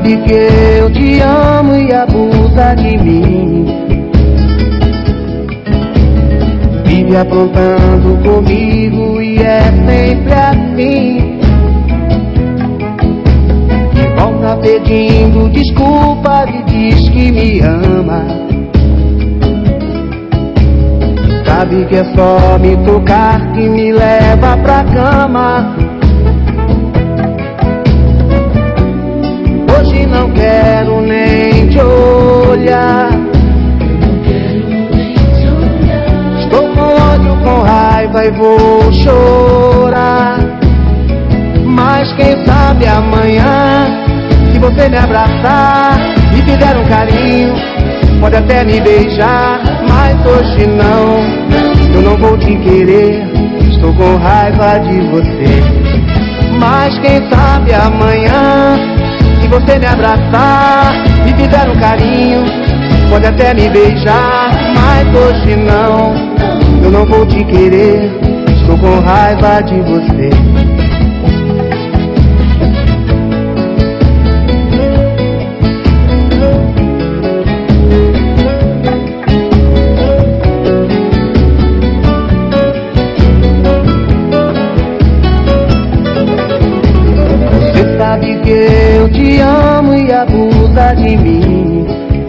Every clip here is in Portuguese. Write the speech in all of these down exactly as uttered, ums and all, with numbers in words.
sabe que eu te amo e abusa de mim. Vive aprontando comigo e é sempre assim. E volta pedindo desculpa e diz que me ama. Sabe que é só me tocar que me leva pra cama. Hoje não quero nem te olhar. Estou com ódio, com raiva e vou chorar. Mas quem sabe amanhã, se você me abraçar e fizer um carinho, pode até me beijar. Mas hoje não, eu não vou te querer. Estou com raiva de você. Mas quem sabe amanhã, se você me abraçar e fizer um carinho, pode até me beijar. Mas hoje não, eu não vou te querer. Estou com raiva de você. Você sabe que eu te amo e abusa de mim.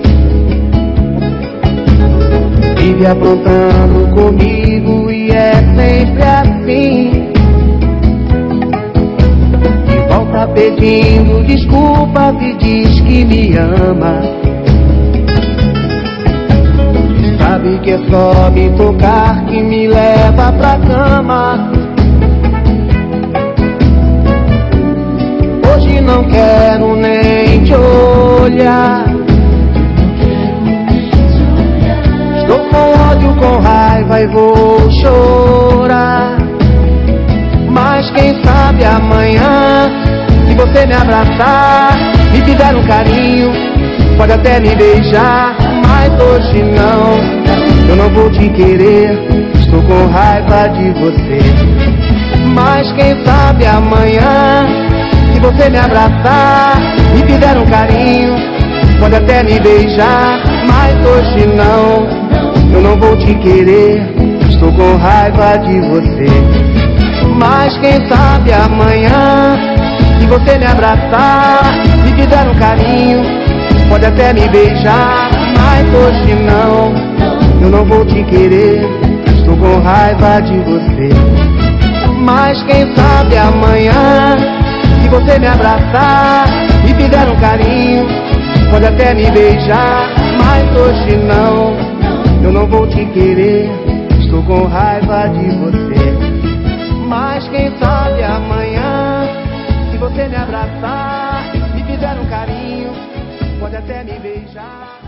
Vive aprontando comigo e é sempre assim. E volta pedindo desculpas e diz que me ama. Sabe que é só me tocar que me leva pra cama. Hoje não quero nem te olhar. Estou com ódio, com raiva e vou chorar. Mas quem sabe amanhã, se você me abraçar e fizer um carinho, pode até me beijar. Mas hoje não, eu não vou te querer. Estou com raiva de você. Mas quem sabe amanhã, se você me abraçar e fizer um carinho, pode até me beijar. Mas hoje não, eu não vou te querer. Estou com raiva de você. Mas quem sabe amanhã, se você me abraçar e fizer um carinho, pode até me beijar. Mas hoje não, eu não vou te querer. Estou com raiva de você. Mas quem sabe amanhã, se você me abraçar e fizer um carinho, pode até me beijar. Mas hoje não, eu não vou te querer. Estou com raiva de você. Mas quem sabe amanhã, se você me abraçar e fizer um carinho, pode até me beijar.